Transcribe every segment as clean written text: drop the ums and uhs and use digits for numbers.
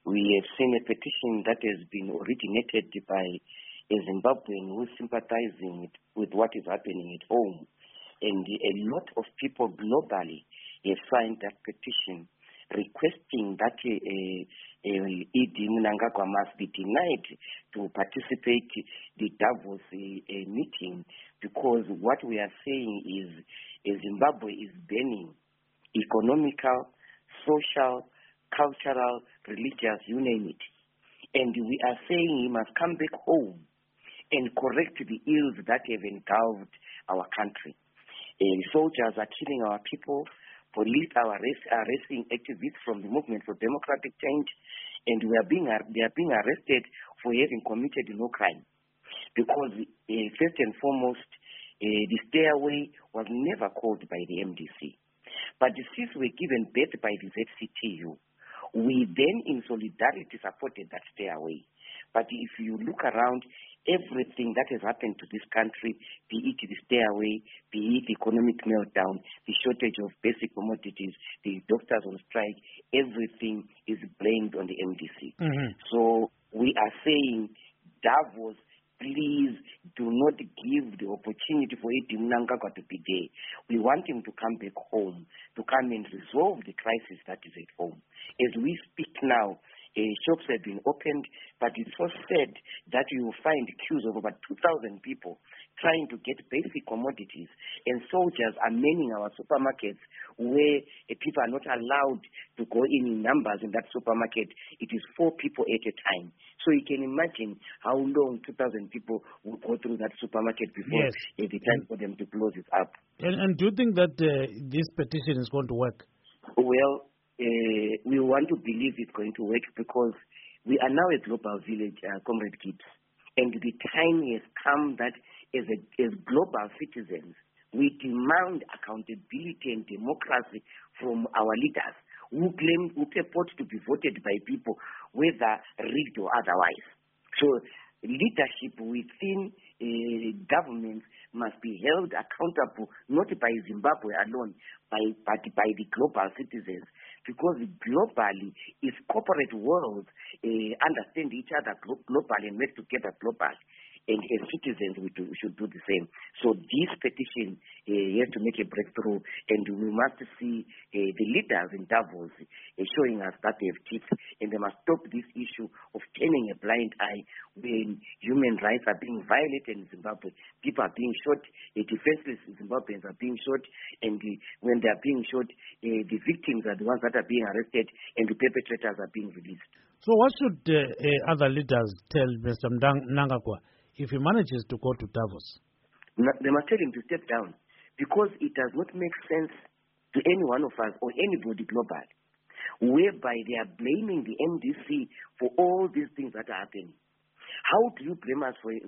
we have seen a petition that has been originated by a Zimbabwean who is sympathizing with what is happening at home. And a lot of people globally have signed that petition requesting that Idi Mnangagwa must be denied to participate the Davos meeting, because what we are saying is Zimbabwe is burning economical, social, cultural, religious, you name it. And we are saying he must come back home and correct the ills that have engulfed our country. Soldiers are killing our people. Police are arresting activists from the Movement for Democratic Change, and they are being arrested for having committed no crime. Because first and foremost, the stairway was never called by the MDC. But since we were given birth by the ZCTU, we then in solidarity supported that stairway. But if you look around, everything that has happened to this country, be it the stairway, be it the economic meltdown, the shortage of basic commodities, the doctors on strike, everything is blamed on the MDC. Mm-hmm. So we are saying, Davos, please do not give the opportunity for Idi Mnangagwa to be there. We want him to come back home, to come and resolve the crisis that is at home. As we speak now, shops have been opened, but it's so sad that you will find queues of about 2,000 people trying to get basic commodities, and soldiers are manning our supermarkets where people are not allowed to go in numbers in that supermarket. It is 4 people at a time. So you can imagine how long 2,000 people will go through that supermarket before it's time for them to close it up. And do you think that this petition is going to work? Well, we want to believe it's going to work, because we are now a global village, Comrade Gibbs. And the time has come that as global citizens, we demand accountability and democracy from our leaders who purport to be voted by people, whether rigged or otherwise. So leadership within governments must be held accountable, not by Zimbabwe alone, but by the global citizens. Because globally, if corporate worlds understand each other globally and work together globally, and as citizens we should do the same. So this petition has to make a breakthrough, and we must see the leaders in Davos showing us that they have teeth, and they must stop this issue of turning a blind eye when human rights are being violated in Zimbabwe. People are being shot, defenseless Zimbabweans are being shot, and when they are being shot, the victims are the ones that are being arrested, and the perpetrators are being released. So what should other leaders tell Mr. Mnangagwa if he manages to go to Davos? They must tell him to step down, because it does not make sense to any one of us or anybody globally, whereby they are blaming the MDC for all these things that are happening. How do you blame us for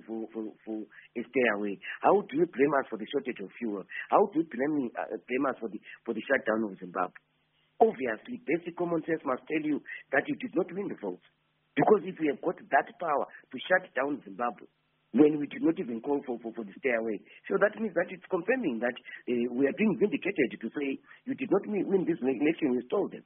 a stairway? How do you blame us for the shortage of fuel? How do you blame us for the shutdown of Zimbabwe? Obviously, basic common sense must tell you that you did not win the votes. Because if we have got that power to shut down Zimbabwe, when we did not even call for the stairway, so that means that it's confirming that we are being vindicated to say you did not win this election, you stole them.